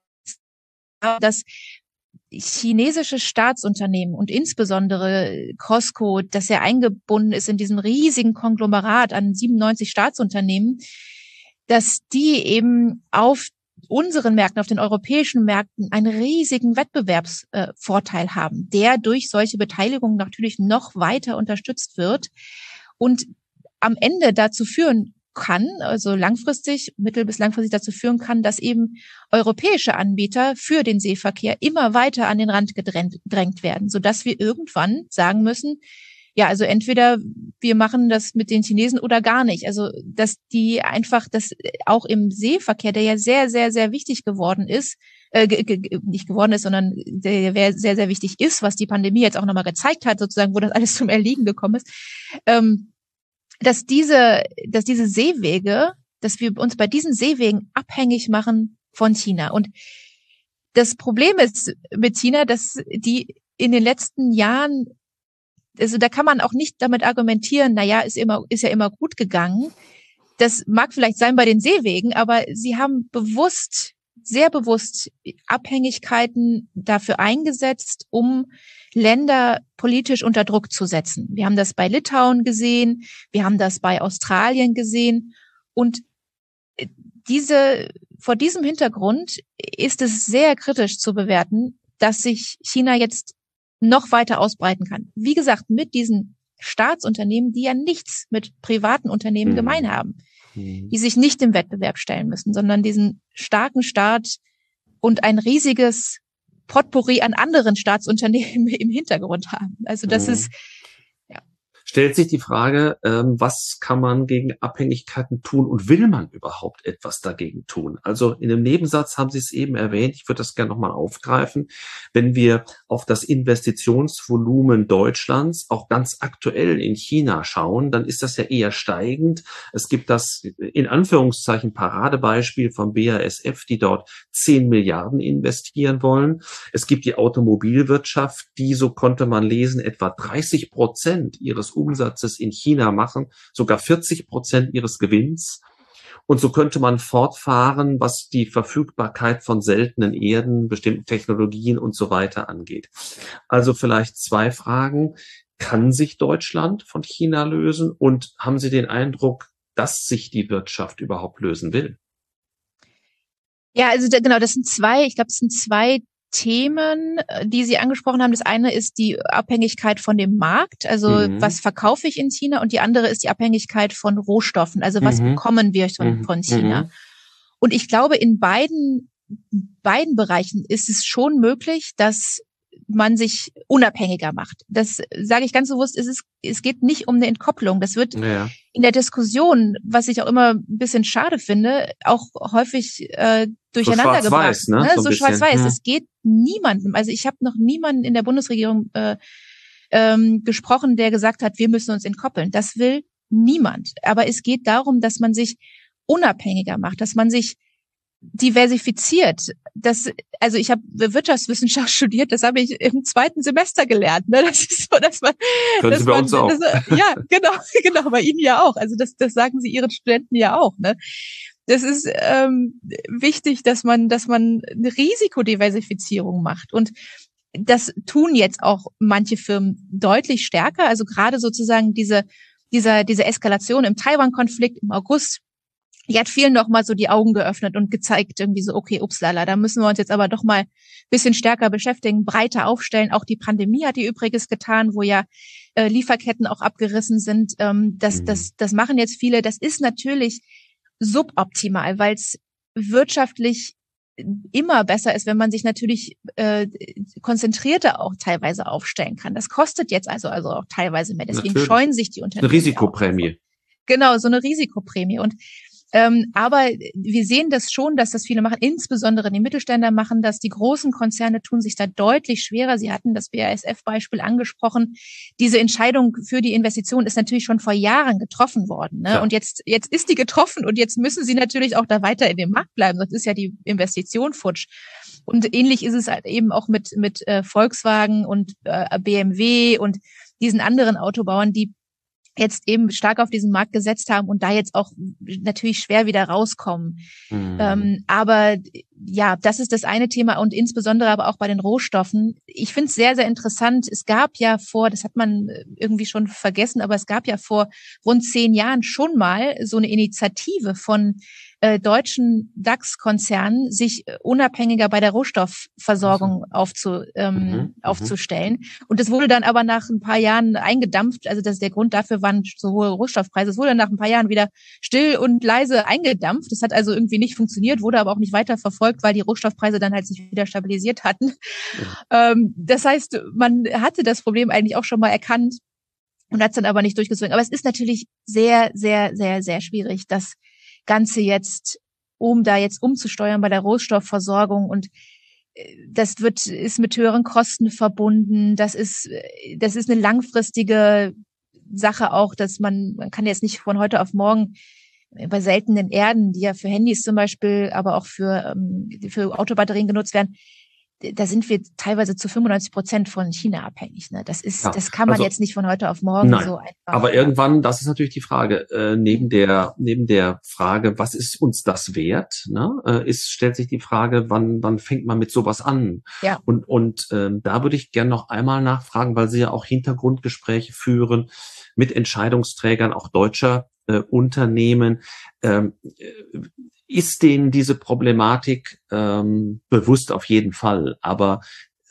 Das chinesische Staatsunternehmen und insbesondere Costco, das ja eingebunden ist in diesem riesigen Konglomerat an siebenundneunzig Staatsunternehmen, dass die eben auf unseren Märkten, auf den europäischen Märkten einen riesigen Wettbewerbsvorteil äh, haben, der durch solche Beteiligungen natürlich noch weiter unterstützt wird und am Ende dazu führen kann, also langfristig, mittel- bis langfristig dazu führen kann, dass eben europäische Anbieter für den Seeverkehr immer weiter an den Rand gedrängt werden, sodass wir irgendwann sagen müssen, ja, also entweder wir machen das mit den Chinesen oder gar nicht. Also, dass die einfach, dass auch im Seeverkehr, der ja sehr, sehr, sehr wichtig geworden ist, äh, ge- ge- nicht geworden ist, sondern der sehr, sehr wichtig ist, was die Pandemie jetzt auch nochmal gezeigt hat, sozusagen, wo das alles zum Erliegen gekommen ist, ähm, dass diese, dass diese Seewege, dass wir uns bei diesen Seewegen abhängig machen von China. Und das Problem ist mit China, dass die in den letzten Jahren, also da kann man auch nicht damit argumentieren, na ja, ist immer, ist ja immer gut gegangen. Das mag vielleicht sein bei den Seewegen, aber sie haben bewusst, sehr bewusst Abhängigkeiten dafür eingesetzt, um Länder politisch unter Druck zu setzen. Wir haben das bei Litauen gesehen, wir haben das bei Australien gesehen und diese, vor diesem Hintergrund ist es sehr kritisch zu bewerten, dass sich China jetzt noch weiter ausbreiten kann. Wie gesagt, mit diesen Staatsunternehmen, die ja nichts mit privaten Unternehmen Mhm. gemein haben, Mhm. die sich nicht dem Wettbewerb stellen müssen, sondern diesen starken Staat und ein riesiges Potpourri an anderen Staatsunternehmen im Hintergrund haben. Also das Mhm. ist, Stellt sich die Frage, ähm, was kann man gegen Abhängigkeiten tun und will man überhaupt etwas dagegen tun? Also in dem Nebensatz haben Sie es eben erwähnt, ich würde das gerne nochmal aufgreifen. Wenn wir auf das Investitionsvolumen Deutschlands auch ganz aktuell in China schauen, dann ist das ja eher steigend. Es gibt das in Anführungszeichen Paradebeispiel vom B A S F, die dort zehn Milliarden investieren wollen. Es gibt die Automobilwirtschaft, die, so konnte man lesen, etwa dreißig Prozent ihres Umsatzes in China machen, sogar vierzig Prozent ihres Gewinns. Und so könnte man fortfahren, was die Verfügbarkeit von seltenen Erden, bestimmten Technologien und so weiter angeht. Also vielleicht zwei Fragen. Kann sich Deutschland von China lösen? Und haben Sie den Eindruck, dass sich die Wirtschaft überhaupt lösen will? ja, also da, genau, das sind zwei, ich glaube, das sind zwei Themen, die Sie angesprochen haben. Das eine ist die Abhängigkeit von dem Markt, also Mhm. was verkaufe ich in China, und die andere ist die Abhängigkeit von Rohstoffen, also was Mhm. bekommen wir von, Mhm. von China. Mhm. Und ich glaube, in beiden, beiden Bereichen ist es schon möglich, dass man sich unabhängiger macht. Das sage ich ganz bewusst, es ist, es geht nicht um eine Entkopplung. Das wird Ja. in der Diskussion, was ich auch immer ein bisschen schade finde, auch häufig äh, durcheinander So schwarz-weiß, gebracht. ne? Ne? So ein So bisschen. schwarz-weiß. Hm. Es geht niemandem. Also ich habe noch niemanden in der Bundesregierung äh, ähm, gesprochen, der gesagt hat, wir müssen uns entkoppeln. Das will niemand. Aber es geht darum, dass man sich unabhängiger macht, dass man sich diversifiziert. Das, also ich habe Wirtschaftswissenschaft studiert, das habe ich im zweiten Semester gelernt. Ne? Das ist so, dass man, Können dass Sie bei man, uns auch. Das, ja, genau, genau, bei Ihnen ja auch. Also das, das sagen Sie Ihren Studenten ja auch. Ne? Das ist ähm, wichtig, dass man, dass man eine Risikodiversifizierung macht. Und das tun jetzt auch manche Firmen deutlich stärker. Also gerade sozusagen diese, dieser, diese Eskalation im Taiwan-Konflikt im August, die hat vielen noch mal so die Augen geöffnet und gezeigt, irgendwie so, okay, upslala, da müssen wir uns jetzt aber doch mal ein bisschen stärker beschäftigen, breiter aufstellen. Auch die Pandemie hat die Übriges getan, wo ja äh, Lieferketten auch abgerissen sind. Ähm, das, Mhm. das, das machen jetzt viele. Das ist natürlich suboptimal, weil es wirtschaftlich immer besser ist, wenn man sich natürlich äh, konzentrierter auch teilweise aufstellen kann. Das kostet jetzt also also auch teilweise mehr. Deswegen Natürlich. scheuen sich die Unternehmen. Eine Risikoprämie. Genau, so eine Risikoprämie. Und ähm, aber wir sehen das schon, dass das viele machen, insbesondere die Mittelständler machen das. Die großen Konzerne tun sich da deutlich schwerer. Sie hatten das B A S F-Beispiel angesprochen. Diese Entscheidung für die Investition ist natürlich schon vor Jahren getroffen worden. Ne? Und jetzt jetzt ist die getroffen und jetzt müssen sie natürlich auch da weiter in dem Markt bleiben. Sonst ist ja die Investition futsch. Und ähnlich ist es halt eben auch mit mit äh, Volkswagen und äh, B M W und diesen anderen Autobauern, die jetzt eben stark auf diesen Markt gesetzt haben und da jetzt auch natürlich schwer wieder rauskommen. Mhm. Ähm, aber ja, das ist das eine Thema und insbesondere aber auch bei den Rohstoffen. Ich finde es sehr, sehr interessant. Es gab ja vor, das hat man irgendwie schon vergessen, aber es gab ja vor rund zehn Jahren schon mal so eine Initiative von äh, deutschen DAX-Konzernen, sich unabhängiger bei der Rohstoffversorgung also. aufzu, ähm, mhm. aufzustellen. Und das wurde dann aber nach ein paar Jahren eingedampft. Also das ist der Grund dafür waren so hohe Rohstoffpreise. Es wurde dann nach ein paar Jahren wieder still und leise eingedampft. Das hat also irgendwie nicht funktioniert, wurde aber auch nicht weiter verfolgt, weil die Rohstoffpreise dann halt sich wieder stabilisiert hatten. Ja. Ähm, das heißt, man hatte das Problem eigentlich auch schon mal erkannt und hat es dann aber nicht durchgezogen. Aber es ist natürlich sehr, sehr, sehr, sehr schwierig, das Ganze jetzt, um da jetzt umzusteuern bei der Rohstoffversorgung, und das wird, ist mit höheren Kosten verbunden. Das ist, das ist eine langfristige Sache auch, dass man, man kann jetzt nicht von heute auf morgen bei seltenen Erden, die ja für Handys zum Beispiel, aber auch für, für Autobatterien genutzt werden, da sind wir teilweise zu fünfundneunzig Prozent von China abhängig. Ne? Das ist, ja, das kann man also, jetzt nicht von heute auf morgen nein, so einfach. Aber ja. irgendwann, das ist natürlich die Frage, äh, neben der neben der Frage, was ist uns das wert, ne, äh, ist stellt sich die Frage, wann wann fängt man mit sowas an? Ja. Und und äh, da würde ich gerne noch einmal nachfragen, weil Sie ja auch Hintergrundgespräche führen mit Entscheidungsträgern auch deutscher äh, Unternehmen. Ähm, äh, Ist denen diese Problematik ähm, bewusst? Auf jeden Fall, aber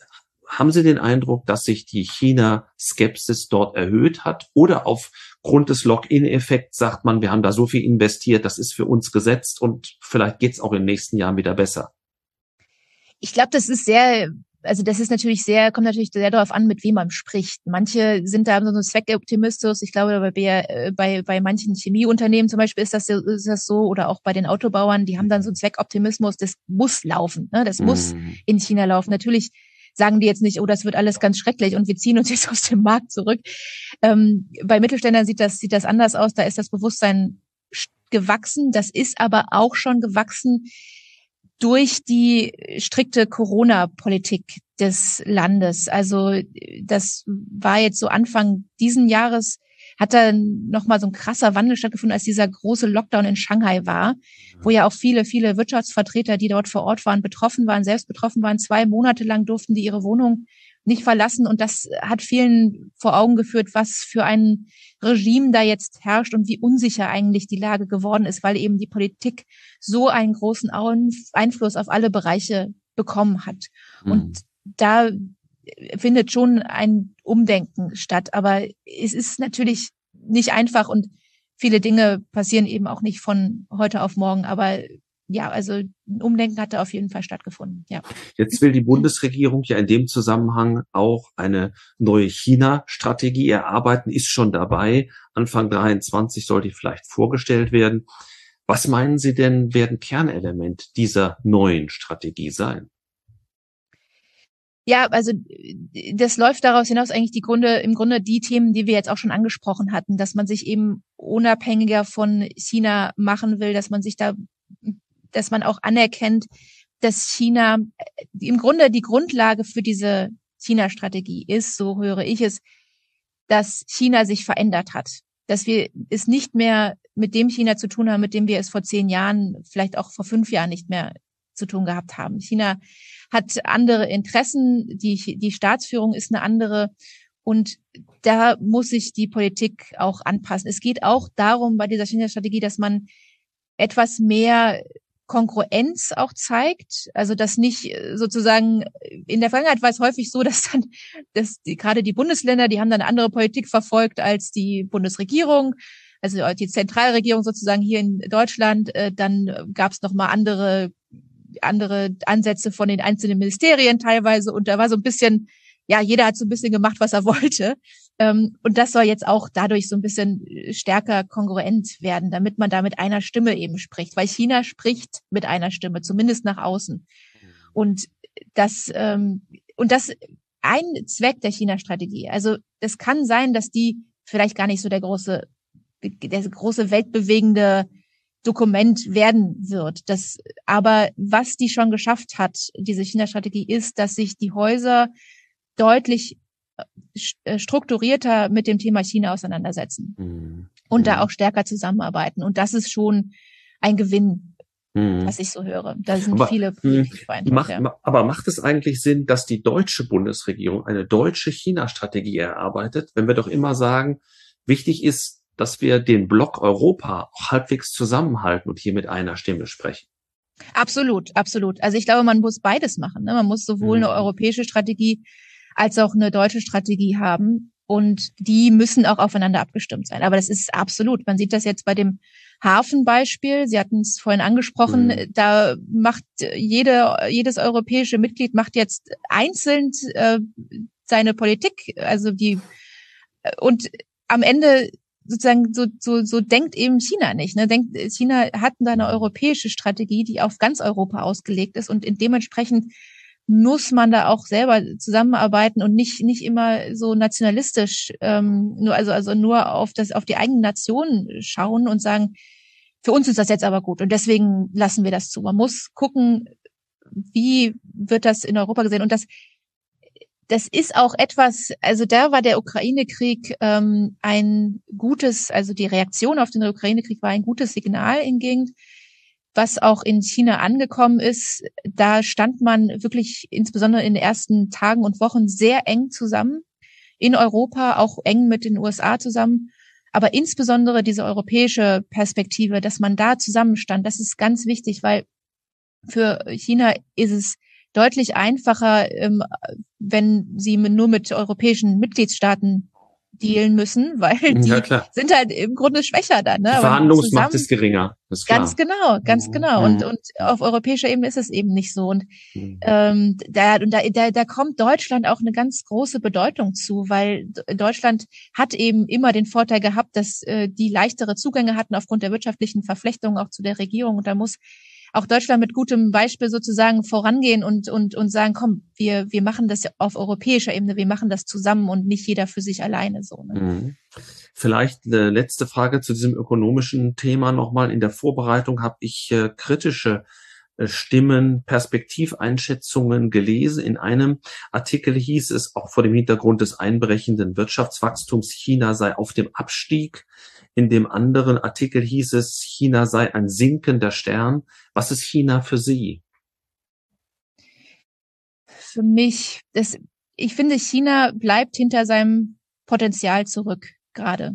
haben Sie den Eindruck, dass sich die China-Skepsis dort erhöht hat? Oder aufgrund des Lock-in-Effekts sagt man, wir haben da so viel investiert, das ist für uns gesetzt und vielleicht geht es auch in den nächsten Jahren wieder besser? Ich glaube, das ist sehr, also das ist natürlich sehr, kommt natürlich sehr darauf an, mit wem man spricht. Manche sind da so ein Zweckoptimismus. Ich glaube, bei, bei, bei manchen Chemieunternehmen zum Beispiel ist das, ist das so, oder auch bei den Autobauern, die haben dann so einen Zweckoptimismus, das muss laufen, ne? Das muss Mhm. in China laufen. Natürlich sagen die jetzt nicht, oh, das wird alles ganz schrecklich und wir ziehen uns jetzt aus dem Markt zurück. Ähm, bei Mittelständlern sieht das, sieht das anders aus. Da ist das Bewusstsein gewachsen. Das ist aber auch schon gewachsen durch die strikte Corona-Politik des Landes. Also das war jetzt so Anfang diesen Jahres, hat da nochmal so ein krasser Wandel stattgefunden, als dieser große Lockdown in Shanghai war, wo ja auch viele, viele Wirtschaftsvertreter, die dort vor Ort waren, betroffen waren, selbst betroffen waren. Zwei Monate lang durften die ihre Wohnung nicht verlassen. Und das hat vielen vor Augen geführt, was für ein Regime da jetzt herrscht und wie unsicher eigentlich die Lage geworden ist, weil eben die Politik so einen großen Einfluss auf alle Bereiche bekommen hat. Mhm. Und da findet schon ein Umdenken statt. Aber es ist natürlich nicht einfach und viele Dinge passieren eben auch nicht von heute auf morgen. Aber ja, also ein Umdenken hat da auf jeden Fall stattgefunden. Ja. Jetzt will die Bundesregierung ja in dem Zusammenhang auch eine neue China-Strategie erarbeiten, ist schon dabei. Anfang dreiundzwanzig soll die vielleicht vorgestellt werden. Was meinen Sie denn, werden Kernelement dieser neuen Strategie sein? Ja, also das läuft daraus hinaus eigentlich die Grunde, im Grunde die Themen, die wir jetzt auch schon angesprochen hatten, dass man sich eben unabhängiger von China machen will, dass man sich da, dass man auch anerkennt, dass China im Grunde die Grundlage für diese China-Strategie ist, so höre ich es, dass China sich verändert hat, dass wir es nicht mehr mit dem China zu tun haben, mit dem wir es vor zehn Jahren, vielleicht auch vor fünf Jahren nicht mehr zu tun gehabt haben. China hat andere Interessen, die, die Staatsführung ist eine andere und da muss sich die Politik auch anpassen. Es geht auch darum bei dieser China-Strategie, dass man etwas mehr Kongruenz auch zeigt, also dass nicht sozusagen, in der Vergangenheit war es häufig so, dass dann, dass die, gerade die Bundesländer, die haben dann eine andere Politik verfolgt als die Bundesregierung, also die Zentralregierung sozusagen hier in Deutschland, dann gab es nochmal andere andere Ansätze von den einzelnen Ministerien teilweise und da war so ein bisschen, ja, jeder hat so ein bisschen gemacht, was er wollte. Und das soll jetzt auch dadurch so ein bisschen stärker kongruent werden, damit man da mit einer Stimme eben spricht, weil China spricht mit einer Stimme, zumindest nach außen. Und das, und das ein Zweck der China-Strategie. Also das kann sein, dass die vielleicht gar nicht so der große, der große weltbewegende Dokument werden wird. Das, aber was die schon geschafft hat, diese China-Strategie, ist, dass sich die Häuser deutlich strukturierter mit dem Thema China auseinandersetzen mhm. und mhm. da auch stärker zusammenarbeiten. Und das ist schon ein Gewinn, mhm. was ich so höre. Da sind aber, viele positiv beeindruckt. Ja. Aber macht es eigentlich Sinn, dass die deutsche Bundesregierung eine deutsche China-Strategie erarbeitet, wenn wir doch immer sagen, wichtig ist, dass wir den Block Europa auch halbwegs zusammenhalten und hier mit einer Stimme sprechen? Absolut, absolut. Also ich glaube, man muss beides machen. Ne? Man muss sowohl mhm. eine europäische Strategie als auch eine deutsche Strategie haben und die müssen auch aufeinander abgestimmt sein. Aber das ist absolut. Man sieht das jetzt bei dem Hafenbeispiel. Sie hatten es vorhin angesprochen. Mhm. Da macht jede, jedes europäische Mitglied macht jetzt einzeln äh, seine Politik. Also die und am Ende sozusagen so, so, so denkt eben China nicht. Ne? Denkt, China hat da eine europäische Strategie, die auf ganz Europa ausgelegt ist und dementsprechend muss man da auch selber zusammenarbeiten und nicht nicht immer so nationalistisch ähm, nur also also nur auf das auf die eigene Nation schauen und sagen, für uns ist das jetzt aber gut und deswegen lassen wir das zu. Man muss gucken, wie wird das in Europa gesehen und das Das ist auch etwas, also da war der Ukraine-Krieg ähm, ein gutes, also die Reaktion auf den Ukraine-Krieg war ein gutes Signal in Gegend, was auch in China angekommen ist. Da stand man wirklich insbesondere in den ersten Tagen und Wochen sehr eng zusammen, in Europa, auch eng mit den U S A zusammen. Aber insbesondere diese europäische Perspektive, dass man da zusammenstand, das ist ganz wichtig, weil für China ist es deutlich einfacher, ähm, wenn sie nur mit europäischen Mitgliedstaaten dealen müssen, weil die Ja, klar. sind halt im Grunde schwächer dann. Ne? Die Aber Verhandlungsmacht zusammen, ist geringer, ist klar. ganz genau, ganz genau. Und, und auf europäischer Ebene ist es eben nicht so. Und ähm, da, und da, da, da kommt Deutschland auch eine ganz große Bedeutung zu, weil Deutschland hat eben immer den Vorteil gehabt, dass äh, die leichtere Zugänge hatten aufgrund der wirtschaftlichen Verflechtungen auch zu der Regierung. Und da muss auch Deutschland mit gutem Beispiel sozusagen vorangehen und und und sagen, komm, wir wir machen das auf europäischer Ebene, wir machen das zusammen und nicht jeder für sich alleine so. Ne? Mhm. Vielleicht eine letzte Frage zu diesem ökonomischen Thema nochmal. In der Vorbereitung habe ich äh, kritische äh, Stimmen, Perspektiveinschätzungen gelesen. In einem Artikel hieß es, auch vor dem Hintergrund des einbrechenden Wirtschaftswachstums, China sei auf dem Abstieg. In dem anderen Artikel hieß es, China sei ein sinkender Stern. Was ist China für Sie? Für mich, das, ich finde, China bleibt hinter seinem Potenzial zurück, gerade.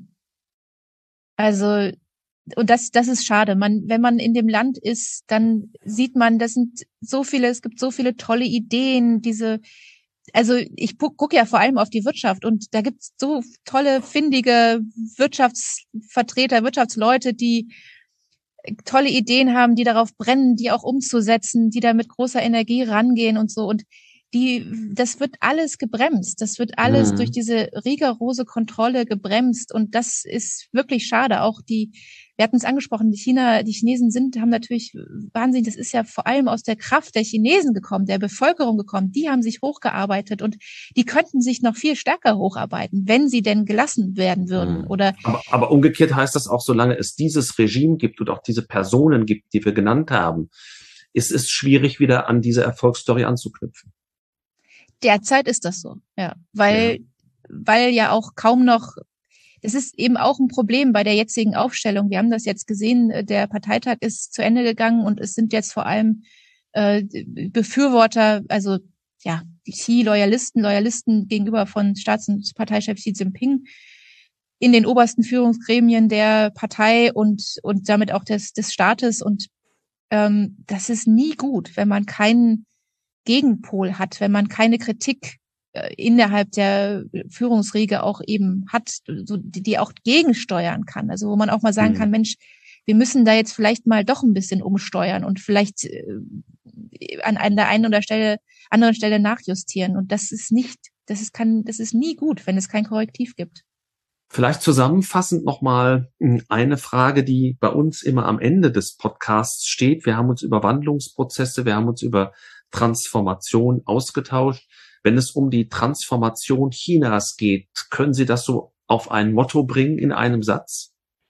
Also, und das, das ist schade. Man, wenn man in dem Land ist, dann sieht man, das sind so viele, es gibt so viele tolle Ideen, diese, also ich gucke ja vor allem auf die Wirtschaft und da gibt's so tolle, findige Wirtschaftsvertreter, Wirtschaftsleute, die tolle Ideen haben, die darauf brennen, die auch umzusetzen, die da mit großer Energie rangehen und so. Und die, das wird alles gebremst. Das wird alles mhm. durch diese rigorose Kontrolle gebremst. Und das ist wirklich schade. Auch die, wir hatten es angesprochen, die China, die Chinesen sind, haben natürlich wahnsinnig, das ist ja vor allem aus der Kraft der Chinesen gekommen, der Bevölkerung gekommen. Die haben sich hochgearbeitet und die könnten sich noch viel stärker hocharbeiten, wenn sie denn gelassen werden würden. Mhm. Oder aber, aber umgekehrt heißt das auch, solange es dieses Regime gibt und auch diese Personen gibt, die wir genannt haben, ist es schwierig, wieder an diese Erfolgsstory anzuknüpfen. Derzeit ist das so, ja, weil, ja. weil ja auch kaum noch, das ist eben auch ein Problem bei der jetzigen Aufstellung. Wir haben das jetzt gesehen, der Parteitag ist zu Ende gegangen und es sind jetzt vor allem äh, Befürworter, also ja, die Xi-Loyalisten, Loyalisten gegenüber von Staats- und Parteichef Xi Jinping in den obersten Führungsgremien der Partei und und damit auch des, des Staates. Und ähm, das ist nie gut, wenn man keinen Gegenpol hat, wenn man keine Kritik äh, innerhalb der Führungsriege auch eben hat, so, die, die auch gegensteuern kann. Also wo man auch mal sagen mhm. kann, Mensch, wir müssen da jetzt vielleicht mal doch ein bisschen umsteuern und vielleicht äh, an, an der einen oder Stelle, anderen Stelle nachjustieren. Und das ist nicht, das ist kann, das ist nie gut, wenn es kein Korrektiv gibt. Vielleicht zusammenfassend nochmal eine Frage, die bei uns immer am Ende des Podcasts steht. Wir haben uns über Wandlungsprozesse, wir haben uns über Transformation ausgetauscht. Wenn es um die Transformation Chinas geht, können Sie das so auf ein Motto bringen in einem Satz?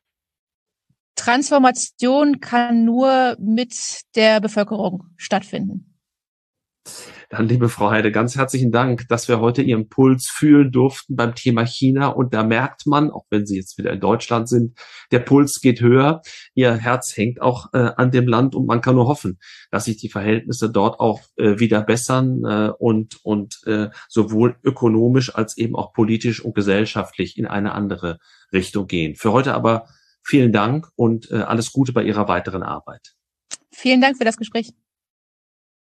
Transformation kann nur mit der Bevölkerung stattfinden. Dann, liebe Frau Heide, ganz herzlichen Dank, dass wir heute Ihren Puls fühlen durften beim Thema China. Und da merkt man, auch wenn Sie jetzt wieder in Deutschland sind, der Puls geht höher. Ihr Herz hängt auch äh, an dem Land und man kann nur hoffen, dass sich die Verhältnisse dort auch äh, wieder bessern äh, und, und äh, sowohl ökonomisch als eben auch politisch und gesellschaftlich in eine andere Richtung gehen. Für heute aber vielen Dank und äh, alles Gute bei Ihrer weiteren Arbeit. Vielen Dank für das Gespräch.